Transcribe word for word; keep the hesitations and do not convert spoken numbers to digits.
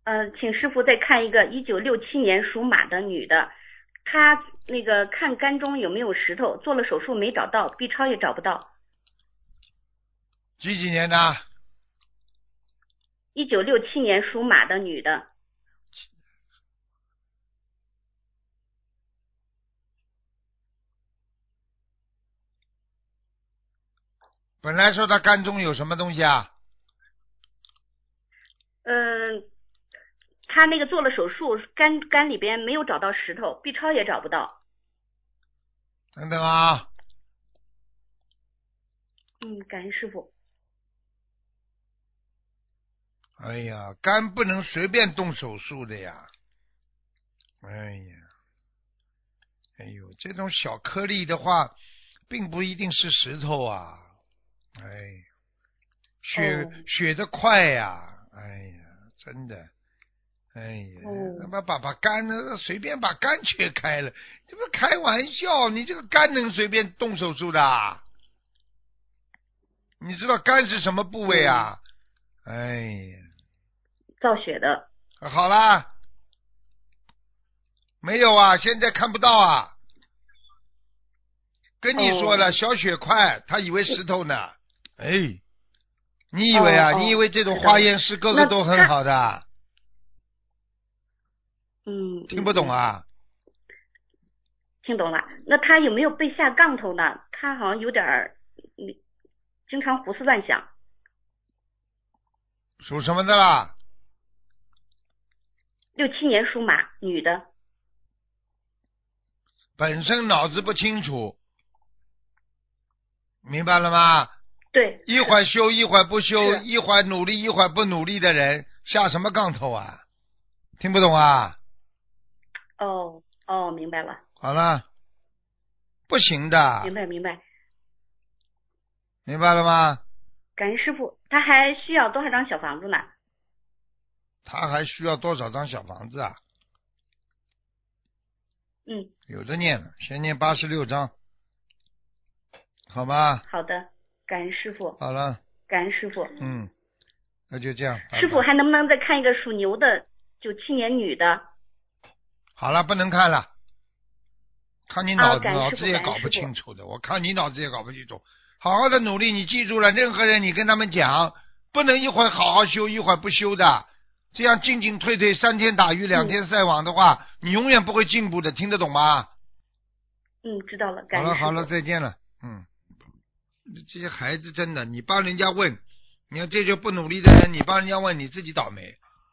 呃，请师傅再看一个一九六七年属马的女的，她那个看肝中有没有石头，做了手术没找到，B 超也找不到。 几几年的？ 一九六七年属马的女的。 本来说他肝中有什么东西啊？ 嗯、她那个做了手术，肝肝里边没有找到石头，B 超也找不到。 等等啊， 嗯，感恩师傅。 哎呀，肝不能随便动手术的呀。哎呀，哎呦，这种小颗粒的话，并不一定是石头啊。哎，血、 哦血的快呀，哎呀，真的，哎呀， 哦那么把把肝呢随便把肝切开了，这不开玩笑？你这个肝能随便动手术的啊？你知道肝是什么部位啊？ 嗯、 哎呀， 造血的。 好啦，没有啊，现在看不到啊。跟你说了， 哦小血块，他以为石头呢。哎，你以哦为啊？ 哦， 你以为这种知道了。 化验室个那个都很她好的？ 嗯听不懂嗯嗯， 啊？ 听懂了。那她有没有被下杠头呢？她好像有点儿，嗯，经常胡思乱想。 属什么的啦？ 六七年属马，女的。 本身脑子不清楚，明白了吗？ 对， 一会儿修，一会儿不修， 是。 一会儿努力，一会儿不努力的人，下什么杠头啊？听不懂啊？ 哦哦，明白了， 好了，不行的， 明白明白。 明白了吗？ 感恩师傅。她还需要多少张小房子呢？ 他还需要多少张小房子啊？ 嗯， 有的念了，先念八十六章，好吗？ 好的，感恩师傅， 好了， 感恩师傅。 嗯，那就这样，拜师傅拜。 还能不能再看一个属牛的九七年女的？ 好了，不能看了。看你啊， 脑脑感恩师傅， 子也搞不感恩师傅。 清楚的，我看你脑子也搞不清楚。好好的努力，你记住了，任何人你跟他们讲，不能一会儿好好修，一会儿不修的，这样进进退退，三天打鱼两嗯天晒网的话，你永远不会进步的，听得懂吗？ 嗯，知道了， 好了好了， 感恩师傅。 再见了。嗯，这些孩子真的，你帮人家问，你要这就不努力的人，你帮人家问，你自己倒霉。